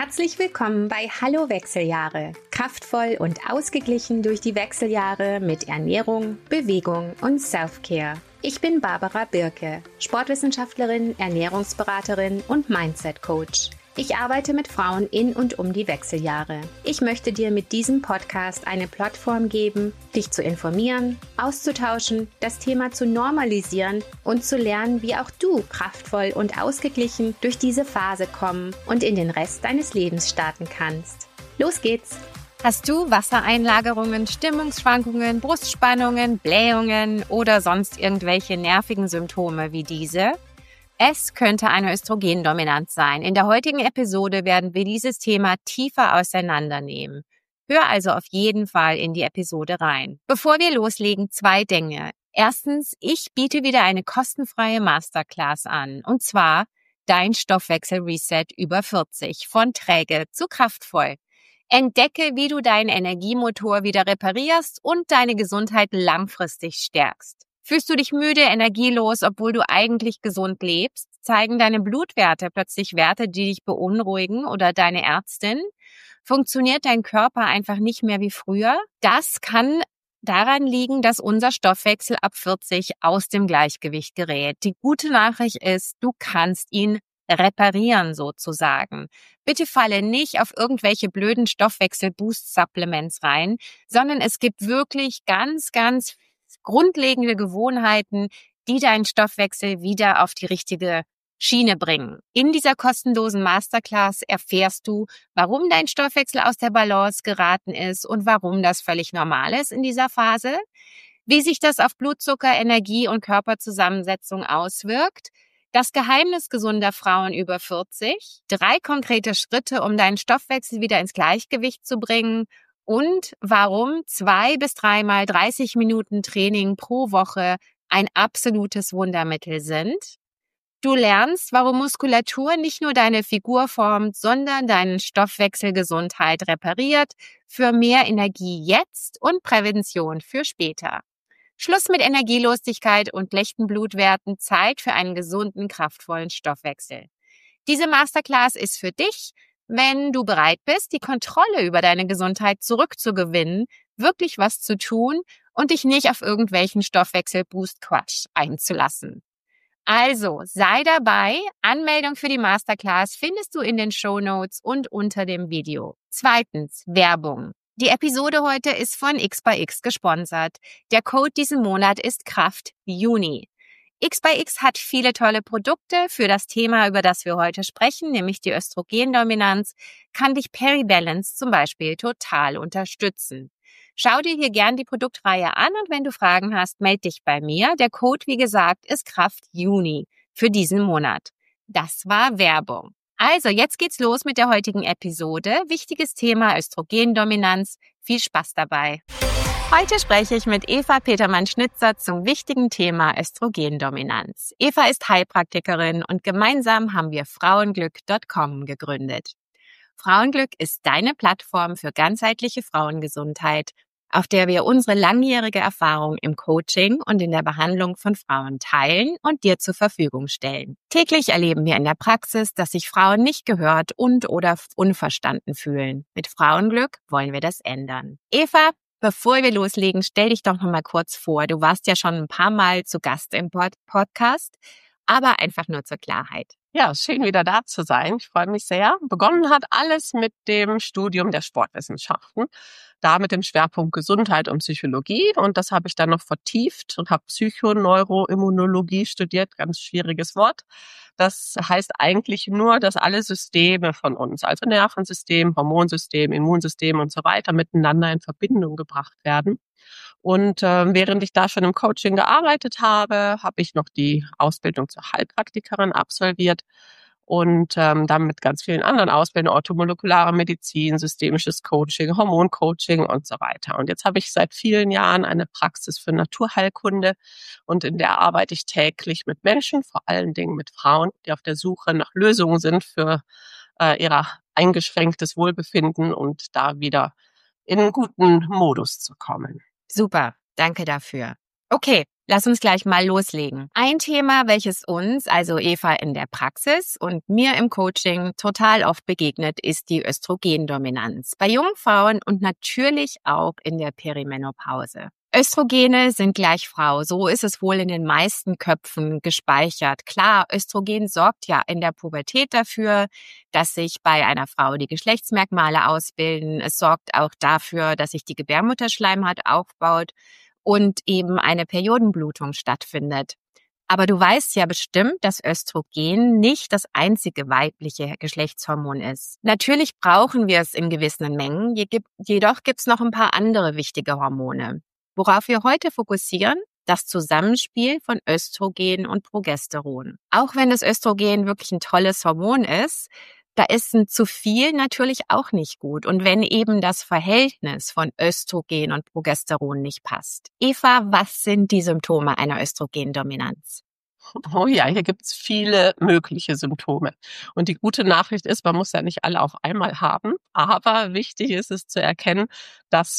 Herzlich willkommen bei Hallo Wechseljahre. Kraftvoll und ausgeglichen durch die Wechseljahre mit Ernährung, Bewegung und Self-Care. Ich bin Barbara Birke, Sportwissenschaftlerin, Ernährungsberaterin und Mindset-Coach. Ich arbeite mit Frauen in und um die Wechseljahre. Ich möchte dir mit diesem Podcast eine Plattform geben, dich zu informieren, auszutauschen, das Thema zu normalisieren und zu lernen, wie auch du kraftvoll und ausgeglichen durch diese Phase kommen und in den Rest deines Lebens starten kannst. Los geht's! Hast du Wassereinlagerungen, Stimmungsschwankungen, Brustspannungen, Blähungen oder sonst irgendwelche nervigen Symptome wie diese? Es könnte eine Östrogendominanz sein. In der heutigen Episode werden wir dieses Thema tiefer auseinandernehmen. Hör also auf jeden Fall in die Episode rein. Bevor wir loslegen, 2 Dinge. Erstens, ich biete wieder eine kostenfreie Masterclass an. Und zwar Dein Stoffwechsel-Reset über 40. Von träge zu kraftvoll. Entdecke, wie du deinen Energiemotor wieder reparierst und deine Gesundheit langfristig stärkst. Fühlst du dich müde, energielos, obwohl du eigentlich gesund lebst? Zeigen deine Blutwerte plötzlich Werte, die dich beunruhigen oder deine Ärztin? Funktioniert dein Körper einfach nicht mehr wie früher? Das kann daran liegen, dass unser Stoffwechsel ab 40 aus dem Gleichgewicht gerät. Die gute Nachricht ist, du kannst ihn reparieren sozusagen. Bitte falle nicht auf irgendwelche blöden Stoffwechsel-Boost-Supplements rein, sondern es gibt wirklich ganz grundlegende Gewohnheiten, die deinen Stoffwechsel wieder auf die richtige Schiene bringen. In dieser kostenlosen Masterclass erfährst du, warum dein Stoffwechsel aus der Balance geraten ist und warum das völlig normal ist in dieser Phase, wie sich das auf Blutzucker, Energie und Körperzusammensetzung auswirkt, das Geheimnis gesunder Frauen über 40, 3 konkrete Schritte, um deinen Stoffwechsel wieder ins Gleichgewicht zu bringen und warum 2 bis 3 Mal 30 Minuten Training pro Woche ein absolutes Wundermittel sind. Du lernst, warum Muskulatur nicht nur deine Figur formt, sondern deinen Stoffwechselgesundheit repariert für mehr Energie jetzt und Prävention für später. Schluss mit Energielosigkeit und schlechten Blutwerten, Zeit für einen gesunden, kraftvollen Stoffwechsel. Diese Masterclass ist für dich, wenn du bereit bist, die Kontrolle über deine Gesundheit zurückzugewinnen, wirklich was zu tun und dich nicht auf irgendwelchen Stoffwechsel-Boost-Quatsch einzulassen. Also, sei dabei. Anmeldung für die Masterclass findest du in den Shownotes und unter dem Video. 2. Werbung. Die Episode heute ist von X-by-X gesponsert. Der Code diesen Monat ist KRAFTJUNI. X-by-X hat viele tolle Produkte für das Thema, über das wir heute sprechen, nämlich die Östrogendominanz, kann dich Peribalance zum Beispiel total unterstützen. Schau dir hier gern die Produktreihe an und wenn du Fragen hast, melde dich bei mir. Der Code, wie gesagt, ist KRAFTJUNI für diesen Monat. Das war Werbung. Also, jetzt geht's los mit der heutigen Episode. Wichtiges Thema Östrogendominanz. Viel Spaß dabei. Heute spreche ich mit Eva Petermann-Schnitzer zum wichtigen Thema Östrogendominanz. Eva ist Heilpraktikerin und gemeinsam haben wir Frauenglück.com gegründet. Frauenglück ist deine Plattform für ganzheitliche Frauengesundheit, auf der wir unsere langjährige Erfahrung im Coaching und in der Behandlung von Frauen teilen und dir zur Verfügung stellen. Täglich erleben wir in der Praxis, dass sich Frauen nicht gehört und/oder unverstanden fühlen. Mit Frauenglück wollen wir das ändern. Eva, bevor wir loslegen, stell dich doch noch mal kurz vor. Du warst ja schon ein paar Mal zu Gast im Podcast, aber einfach nur zur Klarheit. Ja, schön wieder da zu sein. Ich freue mich sehr. Begonnen hat alles mit dem Studium der Sportwissenschaften, da mit dem Schwerpunkt Gesundheit und Psychologie. Und das habe ich dann noch vertieft und habe Psychoneuroimmunologie studiert. Ganz schwieriges Wort. Das heißt eigentlich nur, dass alle Systeme von uns, also Nervensystem, Hormonsystem, Immunsystem und so weiter, miteinander in Verbindung gebracht werden. Und während ich da schon im Coaching gearbeitet habe, habe ich noch die Ausbildung zur Heilpraktikerin absolviert und dann mit ganz vielen anderen Ausbildungen, orthomolekulare Medizin, systemisches Coaching, Hormoncoaching und so weiter. Und jetzt habe ich seit vielen Jahren eine Praxis für Naturheilkunde und in der arbeite ich täglich mit Menschen, vor allen Dingen mit Frauen, die auf der Suche nach Lösungen sind für ihr eingeschränktes Wohlbefinden und da wieder in einen guten Modus zu kommen. Super, danke dafür. Okay, Lass uns gleich mal loslegen. Ein Thema, welches uns, also Eva in der Praxis und mir im Coaching total oft begegnet, ist die Östrogendominanz. Bei jungen Frauen und natürlich auch in der Perimenopause. Östrogene sind gleich Frau. So ist es wohl in den meisten Köpfen gespeichert. Klar, Östrogen sorgt ja in der Pubertät dafür, dass sich bei einer Frau die Geschlechtsmerkmale ausbilden. Es sorgt auch dafür, dass sich die Gebärmutterschleimhaut aufbaut und eben eine Periodenblutung stattfindet. Aber du weißt ja bestimmt, dass Östrogen nicht das einzige weibliche Geschlechtshormon ist. Natürlich brauchen wir es in gewissen Mengen, jedoch gibt's noch ein paar andere wichtige Hormone. Worauf wir heute fokussieren, das Zusammenspiel von Östrogen und Progesteron. Auch wenn das Östrogen wirklich ein tolles Hormon ist, da ist ein zu viel natürlich auch nicht gut. Und wenn eben das Verhältnis von Östrogen und Progesteron nicht passt. Eva, was sind die Symptome einer Östrogendominanz? Oh ja, hier gibt's viele mögliche Symptome. Und die gute Nachricht ist, man muss ja nicht alle auf einmal haben. Aber wichtig ist es zu erkennen, dass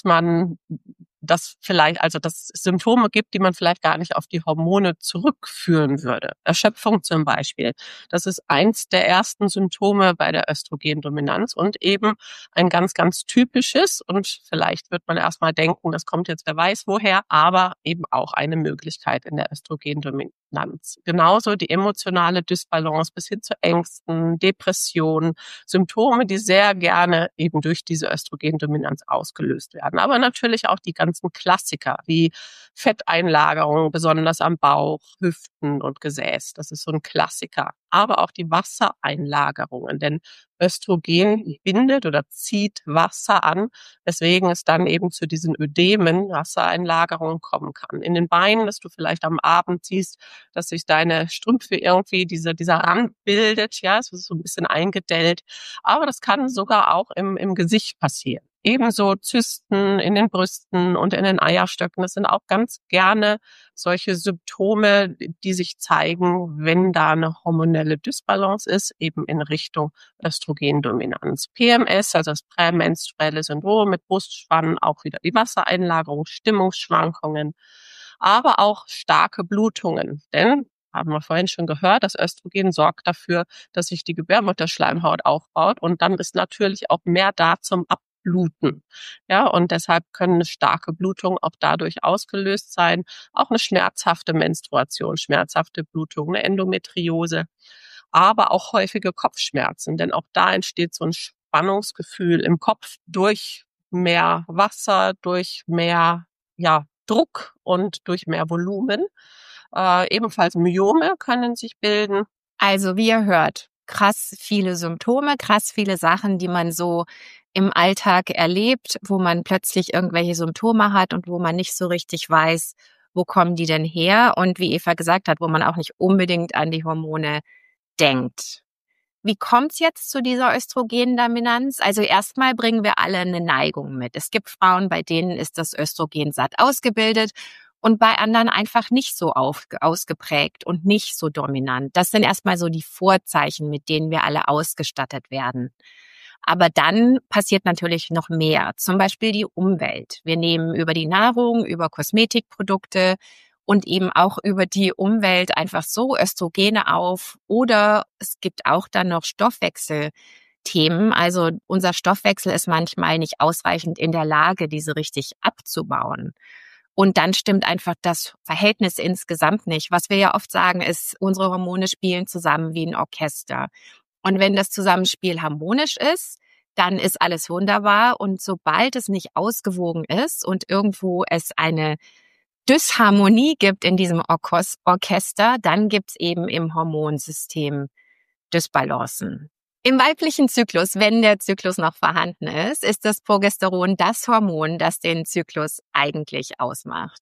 es Symptome gibt, die man vielleicht gar nicht auf die Hormone zurückführen würde. Erschöpfung zum Beispiel. Das ist eins der ersten Symptome bei der Östrogendominanz und eben ein ganz, ganz typisches. Und vielleicht wird man erstmal denken, das kommt jetzt wer weiß woher, aber eben auch eine Möglichkeit in der Östrogendominanz. Genauso die emotionale Dysbalance bis hin zu Ängsten, Depressionen, Symptome, die sehr gerne eben durch diese Östrogendominanz ausgelöst werden. Aber natürlich auch die ganzen Klassiker wie Fetteinlagerungen, besonders am Bauch, Hüften und Gesäß. Das ist so ein Klassiker. Aber auch die Wassereinlagerungen, denn Östrogen bindet oder zieht Wasser an, weswegen es dann eben zu diesen Ödemen, Wassereinlagerungen kommen kann. In den Beinen, dass du vielleicht am Abend siehst, dass sich deine Strümpfe irgendwie dieser Rand bildet, ja, es ist so ein bisschen eingedellt. Aber das kann sogar auch im Gesicht passieren. Ebenso Zysten in den Brüsten und in den Eierstöcken. Das sind auch ganz gerne solche Symptome, die sich zeigen, wenn da eine hormonelle Dysbalance ist, eben in Richtung Östrogendominanz. PMS, also das prämenstruelle Syndrom mit Brustspannen, auch wieder die Wassereinlagerung, Stimmungsschwankungen, aber auch starke Blutungen. Denn haben wir vorhin schon gehört, das Östrogen sorgt dafür, dass sich die Gebärmutterschleimhaut aufbaut und dann ist natürlich auch mehr da zum Bluten. Ja, und deshalb können eine starke Blutung auch dadurch ausgelöst sein. Auch eine schmerzhafte Menstruation, schmerzhafte Blutung, eine Endometriose, aber auch häufige Kopfschmerzen, denn auch da entsteht so ein Spannungsgefühl im Kopf durch mehr Wasser, durch mehr, Druck und durch mehr Volumen. Ebenfalls Myome können sich bilden. Also wie ihr hört, krass viele Symptome, krass viele Sachen, die man so im Alltag erlebt, wo man plötzlich irgendwelche Symptome hat und wo man nicht so richtig weiß, wo kommen die denn her und wie Eva gesagt hat, wo man auch nicht unbedingt an die Hormone denkt. Wie kommt's jetzt zu dieser Östrogendominanz? Also erstmal bringen wir alle eine Neigung mit. Es gibt Frauen, bei denen ist das Östrogen satt ausgebildet und bei anderen einfach nicht so ausgeprägt und nicht so dominant. Das sind erstmal so die Vorzeichen, mit denen wir alle ausgestattet werden. Aber dann passiert natürlich noch mehr, zum Beispiel die Umwelt. Wir nehmen über die Nahrung, über Kosmetikprodukte und eben auch über die Umwelt einfach so Östrogene auf. Oder es gibt auch dann noch Stoffwechselthemen. Also unser Stoffwechsel ist manchmal nicht ausreichend in der Lage, diese richtig abzubauen. Und dann stimmt einfach das Verhältnis insgesamt nicht. Was wir ja oft sagen, ist, unsere Hormone spielen zusammen wie ein Orchester. Und wenn das Zusammenspiel harmonisch ist, dann ist alles wunderbar. Und sobald es nicht ausgewogen ist und irgendwo es eine Dysharmonie gibt in diesem Orchester, dann gibt's eben im Hormonsystem Dysbalancen. Im weiblichen Zyklus, wenn der Zyklus noch vorhanden ist das Progesteron das Hormon, das den Zyklus eigentlich ausmacht.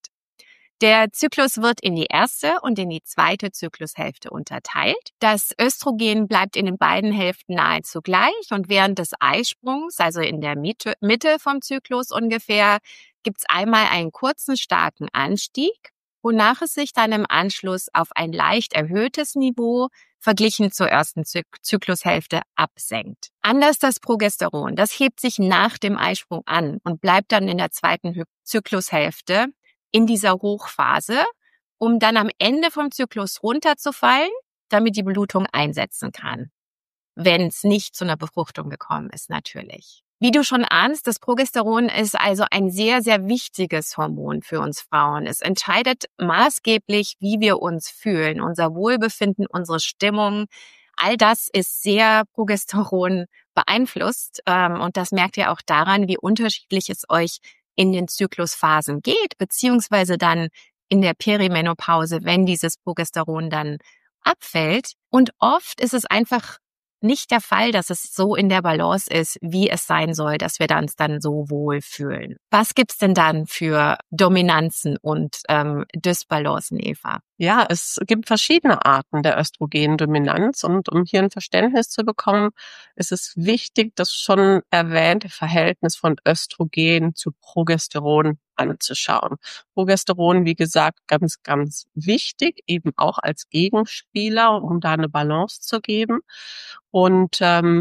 Der Zyklus wird in die erste und in die zweite Zyklushälfte unterteilt. Das Östrogen bleibt in den beiden Hälften nahezu gleich und während des Eisprungs, also in der Mitte vom Zyklus ungefähr, gibt's einmal einen kurzen, starken Anstieg, wonach es sich dann im Anschluss auf ein leicht erhöhtes Niveau verglichen zur ersten Zyklushälfte absenkt. Anders das Progesteron, das hebt sich nach dem Eisprung an und bleibt dann in der zweiten Zyklushälfte in dieser Hochphase um dann am Ende vom Zyklus runterzufallen, damit die Blutung einsetzen kann. Wenn es nicht zu einer Befruchtung gekommen ist, natürlich. Wie du schon ahnst, das Progesteron ist also ein sehr, sehr wichtiges Hormon für uns Frauen. Es entscheidet maßgeblich, wie wir uns fühlen, unser Wohlbefinden, unsere Stimmung. All das ist sehr Progesteron beeinflusst. Und das merkt ihr auch daran, wie unterschiedlich es euch in den Zyklusphasen geht, beziehungsweise dann in der Perimenopause, wenn dieses Progesteron dann abfällt. Und oft ist es einfach nicht der Fall, dass es so in der Balance ist, wie es sein soll, dass wir uns dann so wohlfühlen. Was gibt's denn dann für Dominanzen und Dysbalancen, Eva? Ja, es gibt verschiedene Arten der Östrogendominanz und um hier ein Verständnis zu bekommen, ist es wichtig, das schon erwähnte Verhältnis von Östrogen zu Progesteron anzuschauen. Progesteron, wie gesagt, ganz, ganz wichtig, eben auch als Gegenspieler, um da eine Balance zu geben. Und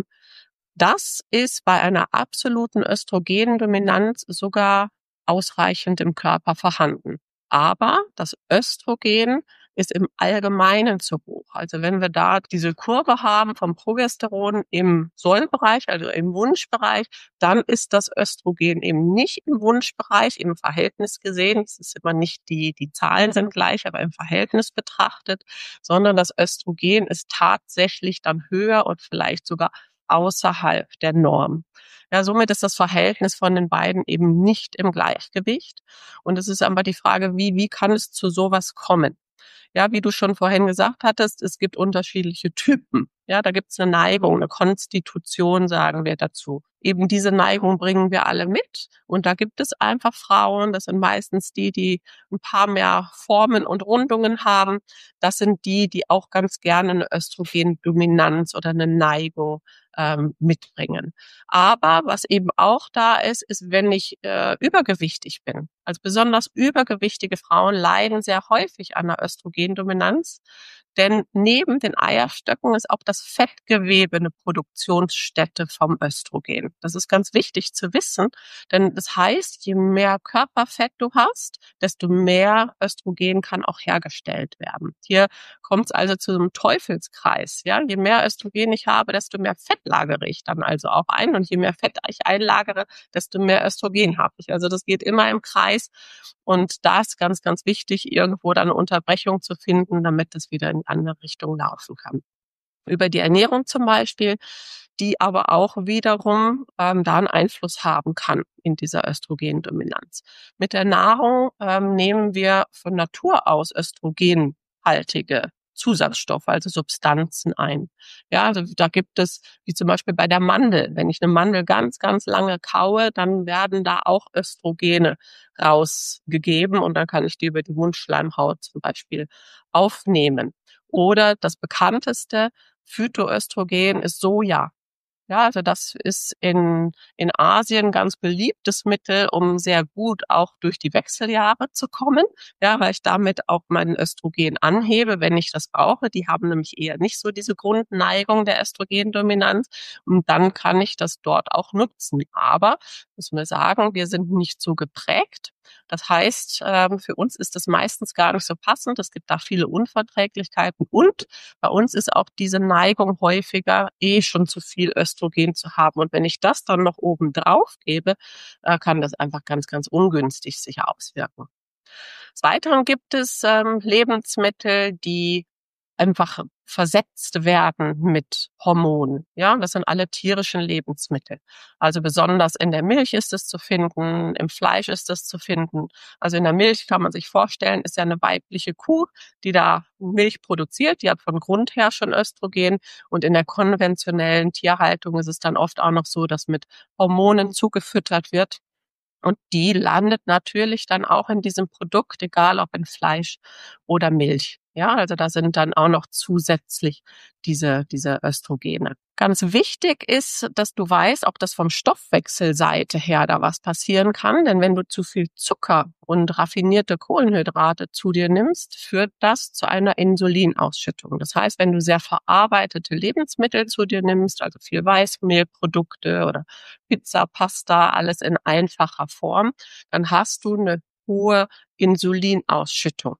das ist bei einer absoluten Östrogendominanz sogar ausreichend im Körper vorhanden. Aber das Östrogen ist im Allgemeinen zu hoch. Also wenn wir da diese Kurve haben vom Progesteron im Sollbereich, also im Wunschbereich, dann ist das Östrogen eben nicht im Wunschbereich, im Verhältnis gesehen. Es ist immer nicht die Zahlen sind gleich, aber im Verhältnis betrachtet, sondern das Östrogen ist tatsächlich dann höher und vielleicht sogar außerhalb der Norm. Ja, somit ist das Verhältnis von den beiden eben nicht im Gleichgewicht. Und es ist aber die Frage, wie kann es zu sowas kommen? Ja, wie du schon vorhin gesagt hattest, es gibt unterschiedliche Typen. Ja, da gibt es eine Neigung, eine Konstitution, sagen wir dazu. Eben diese Neigung bringen wir alle mit. Und da gibt es einfach Frauen, das sind meistens die ein paar mehr Formen und Rundungen haben. Das sind die auch ganz gerne eine Östrogendominanz oder eine Neigung mitbringen. Aber was eben auch da ist, wenn ich übergewichtig bin. Also besonders übergewichtige Frauen leiden sehr häufig an einer Östrogendominanz. Denn neben den Eierstöcken ist auch das Fettgewebe eine Produktionsstätte vom Östrogen. Das ist ganz wichtig zu wissen, denn das heißt, je mehr Körperfett du hast, desto mehr Östrogen kann auch hergestellt werden. Hier kommt es also zu einem Teufelskreis. Ja? Je mehr Östrogen ich habe, desto mehr Fett lagere ich dann also auch ein. Und je mehr Fett ich einlagere, desto mehr Östrogen habe ich. Also das geht immer im Kreis. Und da ist ganz, ganz wichtig, irgendwo dann eine Unterbrechung zu finden, damit es wieder in die andere Richtung laufen kann. Über die Ernährung zum Beispiel, die aber auch wiederum da einen Einfluss haben kann in dieser Östrogendominanz. Mit der Nahrung nehmen wir von Natur aus östrogenhaltige Zusatzstoffe, also Substanzen ein. Ja, also da gibt es, wie zum Beispiel bei der Mandel, wenn ich eine Mandel ganz, ganz lange kaue, dann werden da auch Östrogene rausgegeben und dann kann ich die über die Mundschleimhaut zum Beispiel aufnehmen. Oder das bekannteste Phytoöstrogen ist Soja. Ja, also das ist in Asien ganz beliebtes Mittel, um sehr gut auch durch die Wechseljahre zu kommen. Ja, weil ich damit auch meinen Östrogen anhebe, wenn ich das brauche. Die haben nämlich eher nicht so diese Grundneigung der Östrogendominanz. Und dann kann ich das dort auch nutzen. Aber, müssen wir sagen, wir sind nicht so geprägt. Das heißt, für uns ist das meistens gar nicht so passend. Es gibt da viele Unverträglichkeiten und bei uns ist auch diese Neigung häufiger, schon zu viel Östrogen zu haben. Und wenn ich das dann noch oben drauf gebe, kann das einfach ganz, ganz ungünstig sich auswirken. Des Weiteren gibt es Lebensmittel, die einfach versetzt werden mit Hormonen. Ja, das sind alle tierischen Lebensmittel. Also besonders in der Milch ist es zu finden, im Fleisch ist es zu finden. Also in der Milch kann man sich vorstellen, ist ja eine weibliche Kuh, die da Milch produziert. Die hat von Grund her schon Östrogen. Und in der konventionellen Tierhaltung ist es dann oft auch noch so, dass mit Hormonen zugefüttert wird. Und die landet natürlich dann auch in diesem Produkt, egal ob in Fleisch oder Milch. Ja, also da sind dann auch noch zusätzlich diese Östrogene. Ganz wichtig ist, dass du weißt, auch dass vom Stoffwechselseite her da was passieren kann. Denn wenn du zu viel Zucker und raffinierte Kohlenhydrate zu dir nimmst, führt das zu einer Insulinausschüttung. Das heißt, wenn du sehr verarbeitete Lebensmittel zu dir nimmst, also viel Weißmehlprodukte oder Pizza, Pasta, alles in einfacher Form, dann hast du eine hohe Insulinausschüttung.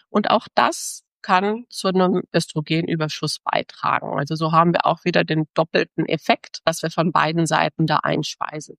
Und auch das kann zu einem Östrogenüberschuss beitragen. Also so haben wir auch wieder den doppelten Effekt, dass wir von beiden Seiten da einspeisen.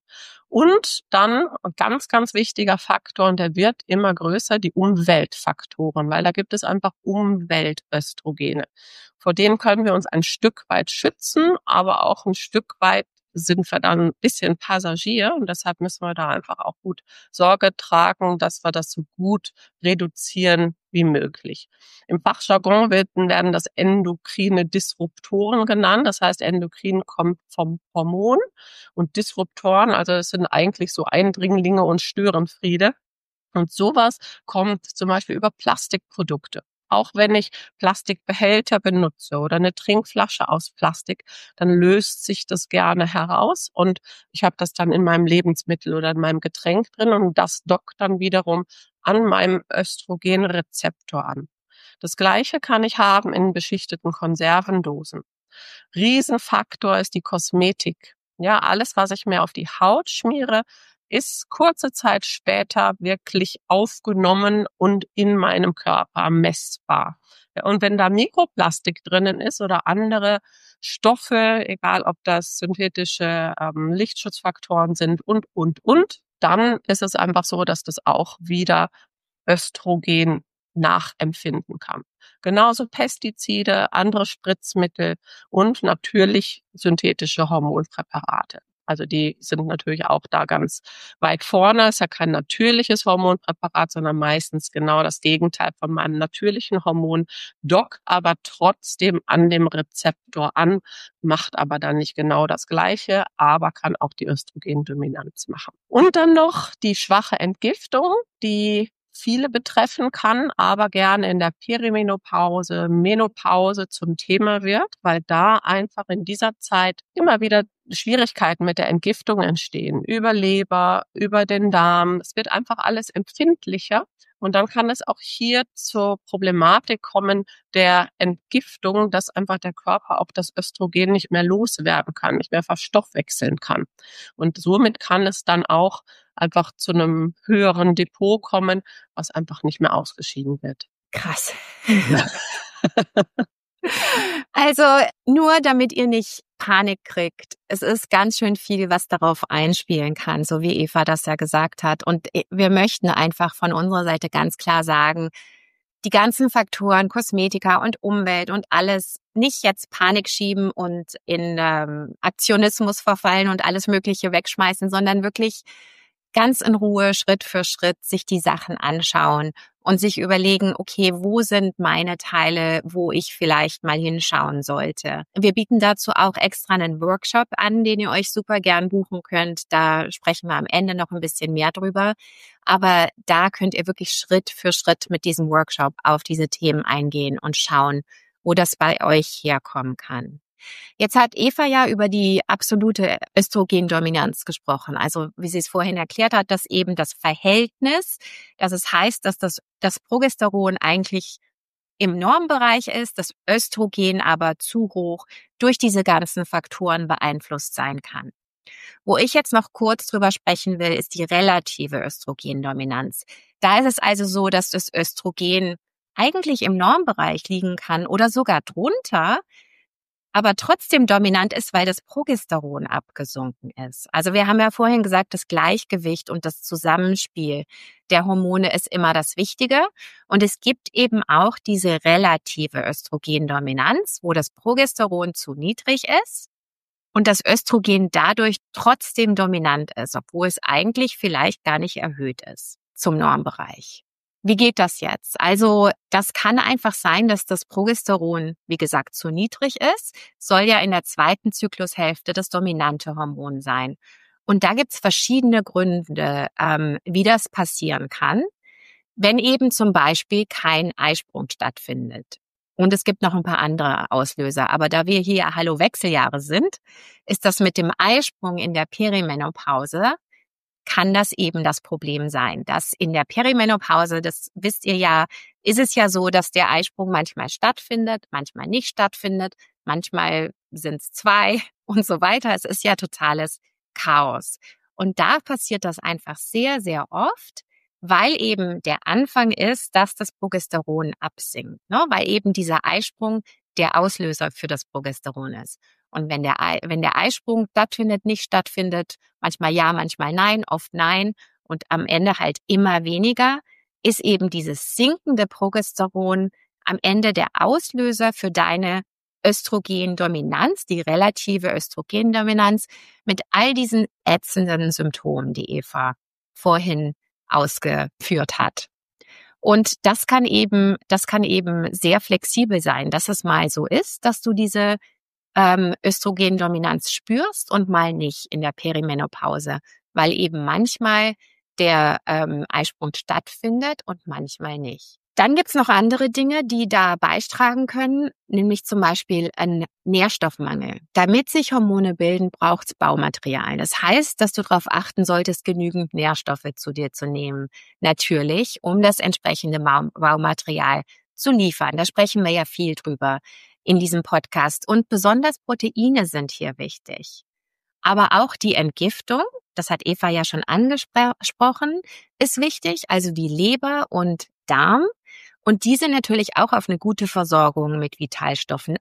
Und dann ein ganz, ganz wichtiger Faktor, und der wird immer größer, die Umweltfaktoren, weil da gibt es einfach Umweltöstrogene. Vor denen können wir uns ein Stück weit schützen, aber auch ein Stück weit sind wir dann ein bisschen Passagier, und deshalb müssen wir da einfach auch gut Sorge tragen, dass wir das so gut reduzieren wie möglich. Im Fachjargon werden das endokrine Disruptoren genannt. Das heißt, endokrin kommt vom Hormon und Disruptoren, also das sind eigentlich so Eindringlinge und Störenfriede. Und sowas kommt zum Beispiel über Plastikprodukte. Auch wenn ich Plastikbehälter benutze oder eine Trinkflasche aus Plastik, dann löst sich das gerne heraus und ich habe das dann in meinem Lebensmittel oder in meinem Getränk drin und das dockt dann wiederum an meinem Östrogenrezeptor an. Das Gleiche kann ich haben in beschichteten Konservendosen. Riesenfaktor ist die Kosmetik. Ja, alles, was ich mir auf die Haut schmiere, ist kurze Zeit später wirklich aufgenommen und in meinem Körper messbar. Ja, und wenn da Mikroplastik drinnen ist oder andere Stoffe, egal ob das synthetische Lichtschutzfaktoren sind und, dann ist es einfach so, dass das auch wieder Östrogen nachempfinden kann. Genauso Pestizide, andere Spritzmittel und natürlich synthetische Hormonpräparate. Also die sind natürlich auch da ganz weit vorne. Es ist ja kein natürliches Hormonpräparat, sondern meistens genau das Gegenteil von meinem natürlichen Hormon, dockt aber trotzdem an dem Rezeptor an, macht aber dann nicht genau das Gleiche, aber kann auch die Östrogendominanz machen. Und dann noch die schwache Entgiftung, die viele betreffen kann, aber gerne in der Perimenopause, Menopause zum Thema wird, weil da einfach in dieser Zeit immer wieder Schwierigkeiten mit der Entgiftung entstehen. Über Leber, über den Darm. Es wird einfach alles empfindlicher. Und dann kann es auch hier zur Problematik kommen der Entgiftung, dass einfach der Körper auch das Östrogen nicht mehr loswerden kann, nicht mehr verstoffwechseln kann. Und somit kann es dann auch einfach zu einem höheren Depot kommen, was einfach nicht mehr ausgeschieden wird. Krass. Also nur damit ihr nicht Panik kriegt. Es ist ganz schön viel, was darauf einspielen kann, so wie Eva das ja gesagt hat. Und wir möchten einfach von unserer Seite ganz klar sagen, die ganzen Faktoren, Kosmetika und Umwelt und alles nicht jetzt Panik schieben und in Aktionismus verfallen und alles Mögliche wegschmeißen, sondern wirklich ganz in Ruhe, Schritt für Schritt sich die Sachen anschauen und sich überlegen, okay, wo sind meine Teile, wo ich vielleicht mal hinschauen sollte. Wir bieten dazu auch extra einen Workshop an, den ihr euch super gern buchen könnt. Da sprechen wir am Ende noch ein bisschen mehr drüber. Aber da könnt ihr wirklich Schritt für Schritt mit diesem Workshop auf diese Themen eingehen und schauen, wo das bei euch herkommen kann. Jetzt hat Eva ja über die absolute Östrogendominanz gesprochen. Also wie sie es vorhin erklärt hat, dass eben das Verhältnis, dass es heißt, dass das Progesteron eigentlich im Normbereich ist, das Östrogen aber zu hoch durch diese ganzen Faktoren beeinflusst sein kann. Wo ich jetzt noch kurz drüber sprechen will, ist die relative Östrogendominanz. Da ist es also so, dass das Östrogen eigentlich im Normbereich liegen kann oder sogar drunter, aber trotzdem dominant ist, weil das Progesteron abgesunken ist. Also wir haben ja vorhin gesagt, das Gleichgewicht und das Zusammenspiel der Hormone ist immer das Wichtige. Und es gibt eben auch diese relative Östrogendominanz, wo das Progesteron zu niedrig ist und das Östrogen dadurch trotzdem dominant ist, obwohl es eigentlich vielleicht gar nicht erhöht ist zum Normbereich. Wie geht das jetzt? Also das kann einfach sein, dass das Progesteron, wie gesagt, zu niedrig ist, soll ja in der zweiten Zyklushälfte das dominante Hormon sein. Und da gibt's verschiedene Gründe, wie das passieren kann, wenn eben zum Beispiel kein Eisprung stattfindet. Und es gibt noch ein paar andere Auslöser. Aber da wir hier Hallo Wechseljahre sind, ist das mit dem Eisprung in der Perimenopause kann das eben das Problem sein, dass in der Perimenopause, das wisst ihr ja, ist es ja so, dass der Eisprung manchmal stattfindet, manchmal nicht stattfindet, manchmal sind es 2 und so weiter. Es ist ja totales Chaos. Und da passiert das einfach sehr, sehr oft, weil eben der Anfang ist, dass das Progesteron absinkt, ne? Weil eben dieser Eisprung der Auslöser für das Progesteron ist. Und wenn der Eisprung nicht stattfindet, manchmal ja, manchmal nein, oft nein und am Ende halt immer weniger, ist eben dieses sinkende Progesteron am Ende der Auslöser für deine Östrogendominanz, die relative Östrogendominanz mit all diesen ätzenden Symptomen, die Eva vorhin ausgeführt hat. Und das kann eben sehr flexibel sein, dass es mal so ist, dass du diese Östrogendominanz spürst und mal nicht in der Perimenopause, weil eben manchmal der Eisprung stattfindet und manchmal nicht. Dann gibt's noch andere Dinge, die da beitragen können, nämlich zum Beispiel ein Nährstoffmangel. Damit sich Hormone bilden, braucht's Baumaterial. Das heißt, dass du darauf achten solltest, genügend Nährstoffe zu dir zu nehmen. Natürlich, um das entsprechende Baumaterial zu liefern. Da sprechen wir ja viel drüber in diesem Podcast. Und besonders Proteine sind hier wichtig. Aber auch die Entgiftung, das hat Eva ja schon angesprochen, ist wichtig. Also die Leber und Darm. Und die sind natürlich auch auf eine gute Versorgung mit Vitalstoffen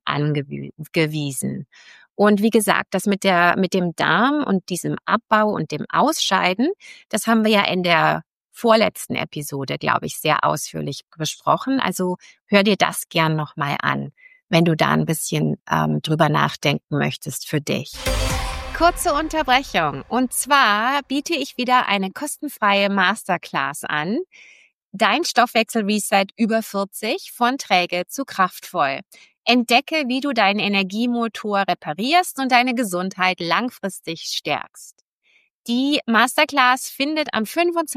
angewiesen. Und wie gesagt, das mit dem Darm und diesem Abbau und dem Ausscheiden, das haben wir ja in der vorletzten Episode, glaube ich, sehr ausführlich besprochen. Also hör dir das gern nochmal an, wenn du da ein bisschen drüber nachdenken möchtest für dich. Kurze Unterbrechung. Und zwar biete ich wieder eine kostenfreie Masterclass an. Dein Stoffwechsel-Reset über 40 von träge zu kraftvoll. Entdecke, wie du deinen Energiemotor reparierst und deine Gesundheit langfristig stärkst. Die Masterclass findet am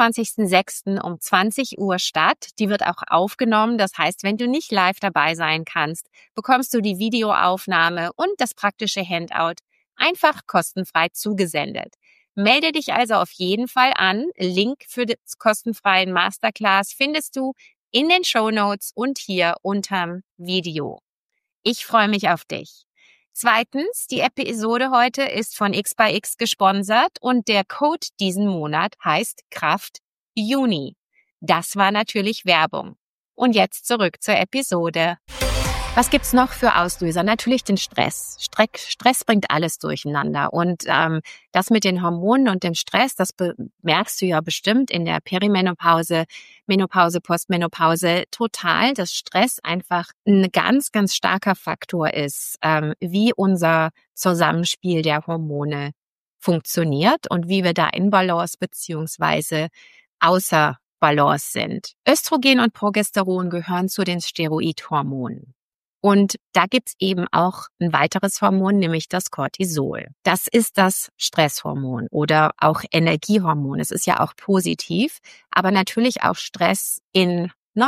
25.06. um 20 Uhr statt. Die wird auch aufgenommen. Das heißt, wenn du nicht live dabei sein kannst, bekommst du die Videoaufnahme und das praktische Handout einfach kostenfrei zugesendet. Melde dich also auf jeden Fall an. Link für das kostenfreien Masterclass findest du in den Shownotes und hier unterm Video. Ich freue mich auf dich. Zweitens, die Episode heute ist von X-by-X gesponsert und der Code diesen Monat heißt Kraft Juni. Das war natürlich Werbung. Und jetzt zurück zur Episode. Was gibt's noch für Auslöser? Natürlich den Stress. Stress bringt alles durcheinander. Und das mit den Hormonen und dem Stress, das merkst du ja bestimmt in der Perimenopause, Menopause, Postmenopause total, dass Stress einfach ein ganz, ganz starker Faktor ist, wie unser Zusammenspiel der Hormone funktioniert und wie wir da in Balance beziehungsweise außer Balance sind. Östrogen und Progesteron gehören zu den Steroidhormonen. Und da gibt's eben auch ein weiteres Hormon, nämlich das Cortisol. Das ist das Stresshormon oder auch Energiehormon. Es ist ja auch positiv, aber natürlich auch Stress in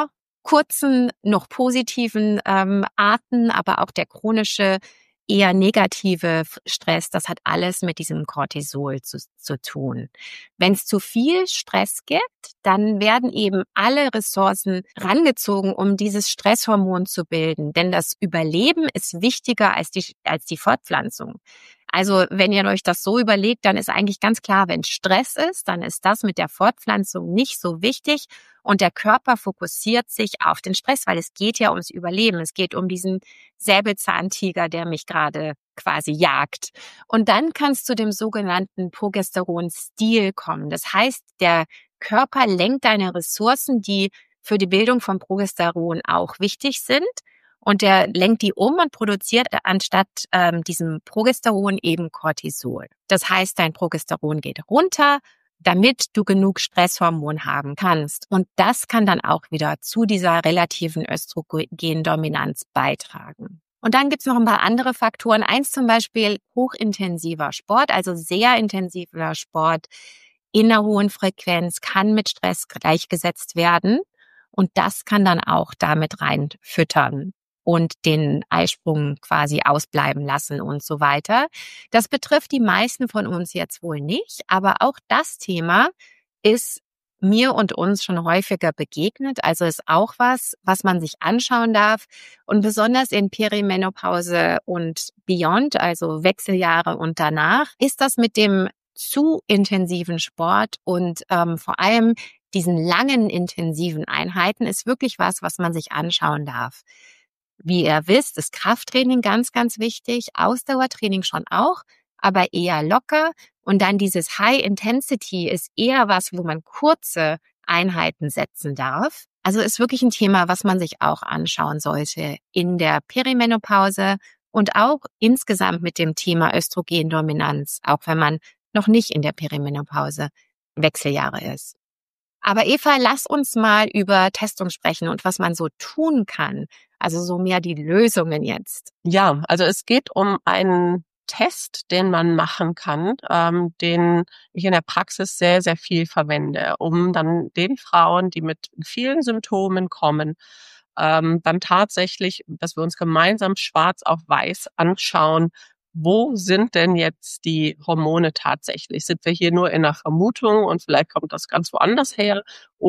kurzen, noch positiven Arten, aber auch der chronische, eher negative Stress, das hat alles mit diesem Cortisol zu tun. Wenn es zu viel Stress gibt, dann werden eben alle Ressourcen rangezogen, um dieses Stresshormon zu bilden. Denn das Überleben ist wichtiger als die Fortpflanzung. Also wenn ihr euch das so überlegt, dann ist eigentlich ganz klar, wenn Stress ist, dann ist das mit der Fortpflanzung nicht so wichtig und der Körper fokussiert sich auf den Stress, weil es geht ja ums Überleben. Es geht um diesen Säbelzahntiger, der mich gerade quasi jagt. Und dann kann es zu dem sogenannten Progesteron-Stil kommen. Das heißt, der Körper lenkt deine Ressourcen, die für die Bildung von Progesteron auch wichtig sind, und der lenkt die um und produziert anstatt diesem Progesteron eben Cortisol. Das heißt, dein Progesteron geht runter, damit du genug Stresshormon haben kannst. Und das kann dann auch wieder zu dieser relativen Östrogendominanz beitragen. Und dann gibt's noch ein paar andere Faktoren. Eins zum Beispiel hochintensiver Sport, also sehr intensiver Sport in einer hohen Frequenz kann mit Stress gleichgesetzt werden. Und das kann dann auch damit reinfüttern und den Eisprung quasi ausbleiben lassen und so weiter. Das betrifft die meisten von uns jetzt wohl nicht, aber auch das Thema ist mir und uns schon häufiger begegnet. Also ist auch was man sich anschauen darf. Und besonders in Perimenopause und beyond, also Wechseljahre und danach, ist das mit dem zu intensiven Sport und vor allem diesen langen, intensiven Einheiten ist wirklich was man sich anschauen darf. Wie ihr wisst, ist Krafttraining ganz, ganz wichtig, Ausdauertraining schon auch, aber eher locker. Und dann dieses High Intensity ist eher was, wo man kurze Einheiten setzen darf. Also ist wirklich ein Thema, was man sich auch anschauen sollte in der Perimenopause und auch insgesamt mit dem Thema Östrogendominanz, auch wenn man noch nicht in der Perimenopause Wechseljahre ist. Aber Eva, lass uns mal über Testung sprechen und was man so tun kann. Also so mehr die Lösungen jetzt. Ja, also es geht um einen Test, den man machen kann, den ich in der Praxis sehr, sehr viel verwende, um dann den Frauen, die mit vielen Symptomen kommen, dann tatsächlich, dass wir uns gemeinsam schwarz auf weiß anschauen, wo sind denn jetzt die Hormone tatsächlich? Sind wir hier nur in einer Vermutung und vielleicht kommt das ganz woanders her?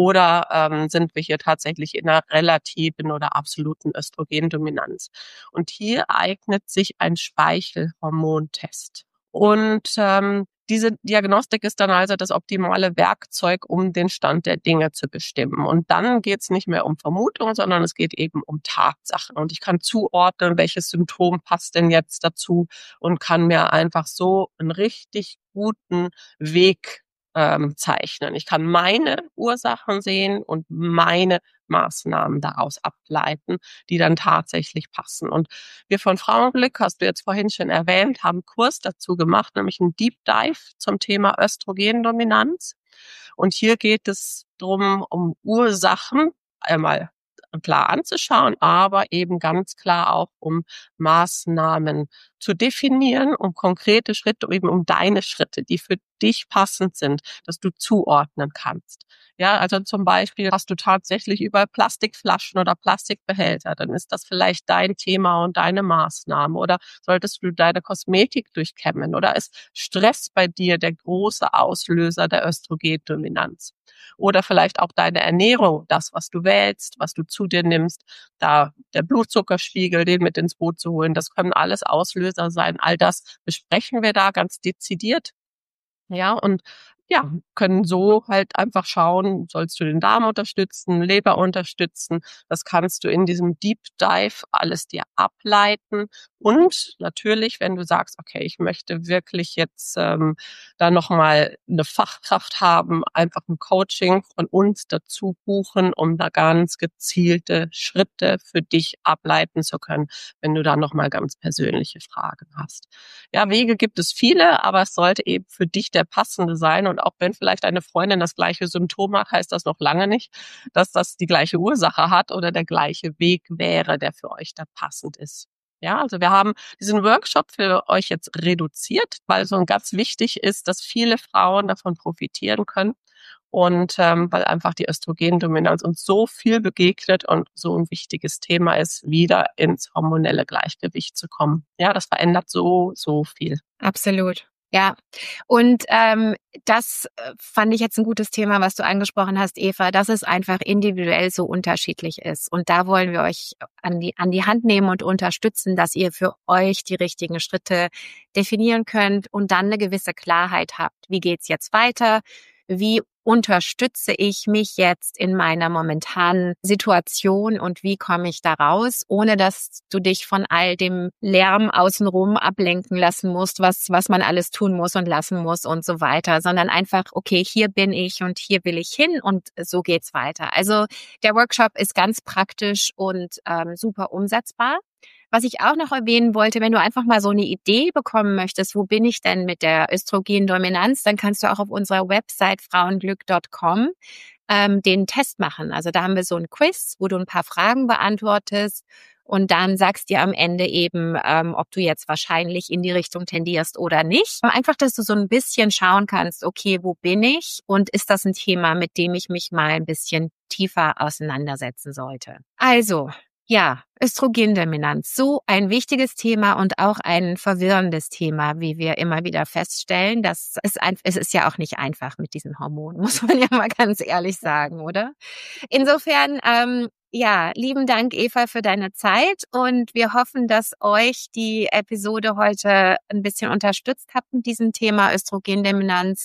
Oder sind wir hier tatsächlich in einer relativen oder absoluten Östrogendominanz? Und hier eignet sich ein Speichelhormontest. Und diese Diagnostik ist dann also das optimale Werkzeug, um den Stand der Dinge zu bestimmen. Und dann geht es nicht mehr um Vermutung, sondern es geht eben um Tatsachen. Und ich kann zuordnen, welches Symptom passt denn jetzt dazu und kann mir einfach so einen richtig guten Weg zeichnen. Ich kann meine Ursachen sehen und meine Maßnahmen daraus ableiten, die dann tatsächlich passen. Und wir von Frauenglück, hast du jetzt vorhin schon erwähnt, haben einen Kurs dazu gemacht, nämlich einen Deep Dive zum Thema Östrogendominanz. Und hier geht es darum, um Ursachen einmal klar anzuschauen, aber eben ganz klar auch um Maßnahmen zu definieren, um konkrete Schritte, eben um deine Schritte, die für dich passend sind, dass du zuordnen kannst. Ja, also zum Beispiel hast du tatsächlich über Plastikflaschen oder Plastikbehälter, dann ist das vielleicht dein Thema und deine Maßnahme. Oder solltest du deine Kosmetik durchkämmen? Oder ist Stress bei dir der große Auslöser der Östrogendominanz? Oder vielleicht auch deine Ernährung, das, was du wählst, was du zu dir nimmst, da der Blutzuckerspiegel, den mit ins Boot zu holen, das können alles Auslöser sein. All das besprechen wir da ganz dezidiert. Ja, und ja, können so halt einfach schauen, sollst du den Darm unterstützen, Leber unterstützen. Das kannst du in diesem Deep Dive alles dir ableiten. Und natürlich, wenn du sagst, okay, ich möchte wirklich jetzt da nochmal eine Fachkraft haben, einfach ein Coaching von uns dazu buchen, um da ganz gezielte Schritte für dich ableiten zu können, wenn du da nochmal ganz persönliche Fragen hast. Ja, Wege gibt es viele, aber es sollte eben für dich der passende sein. Und auch wenn vielleicht eine Freundin das gleiche Symptom hat, heißt das noch lange nicht, dass das die gleiche Ursache hat oder der gleiche Weg wäre, der für euch da passend ist. Ja, also wir haben diesen Workshop für euch jetzt reduziert, weil so ganz wichtig ist, dass viele Frauen davon profitieren können. Und weil einfach die Östrogendominanz uns so viel begegnet und so ein wichtiges Thema ist, wieder ins hormonelle Gleichgewicht zu kommen. Ja, das verändert so viel. Absolut. Ja, und das fand ich jetzt ein gutes Thema, was du angesprochen hast, Eva, dass es einfach individuell so unterschiedlich ist. Und da wollen wir euch an die Hand nehmen und unterstützen, dass ihr für euch die richtigen Schritte definieren könnt und dann eine gewisse Klarheit habt. Wie geht's jetzt weiter? Wie unterstütze ich mich jetzt in meiner momentanen Situation und wie komme ich da raus, ohne dass du dich von all dem Lärm außenrum ablenken lassen musst, was man alles tun muss und lassen muss und so weiter, sondern einfach, okay, hier bin ich und hier will ich hin und so geht's weiter. Also der Workshop ist ganz praktisch und super umsetzbar. Was ich auch noch erwähnen wollte, wenn du einfach mal so eine Idee bekommen möchtest, wo bin ich denn mit der Östrogendominanz, dann kannst du auch auf unserer Website frauenglück.com den Test machen. Also da haben wir so ein Quiz, wo du ein paar Fragen beantwortest und dann sagst dir am Ende eben, ob du jetzt wahrscheinlich in die Richtung tendierst oder nicht. Einfach, dass du so ein bisschen schauen kannst, okay, wo bin ich und ist das ein Thema, mit dem ich mich mal ein bisschen tiefer auseinandersetzen sollte. Also, ja, Östrogendominanz, so ein wichtiges Thema und auch ein verwirrendes Thema, wie wir immer wieder feststellen. Es ist ja auch nicht einfach mit diesen Hormonen, muss man ja mal ganz ehrlich sagen, oder? Insofern, ja, lieben Dank, Eva, für deine Zeit und wir hoffen, dass euch die Episode heute ein bisschen unterstützt hat mit diesem Thema Östrogendominanz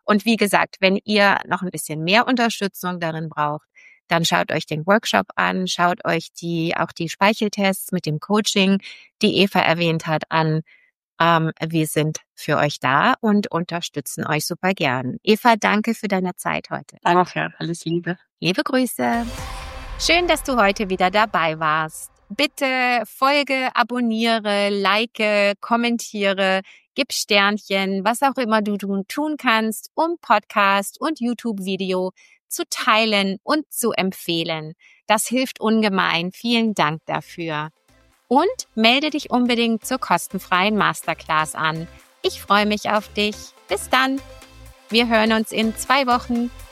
Und wie gesagt, wenn ihr noch ein bisschen mehr Unterstützung darin braucht, dann schaut euch den Workshop an, schaut euch auch die Speicheltests mit dem Coaching, die Eva erwähnt hat, an. Wir sind für euch da und unterstützen euch super gern. Eva, danke für deine Zeit heute. Danke, alles Liebe. Liebe Grüße. Schön, dass du heute wieder dabei warst. Bitte folge, abonniere, like, kommentiere, gib Sternchen, was auch immer du tun kannst, um Podcast und YouTube-Video zu teilen und zu empfehlen. Das hilft ungemein. Vielen Dank dafür. Und melde dich unbedingt zur kostenfreien Masterclass an. Ich freue mich auf dich. Bis dann. Wir hören uns in 2 Wochen.